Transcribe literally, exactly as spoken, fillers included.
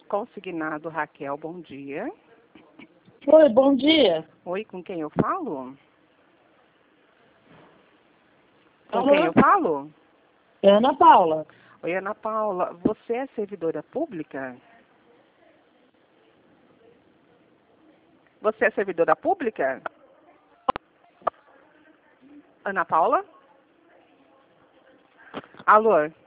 Consignado Raquel, bom dia. Oi, bom dia. Oi, com quem eu falo? Com Alô? quem eu falo? É Ana Paula. Oi, Ana Paula, você é servidora pública? Você é servidora pública? Ana Paula? Alô?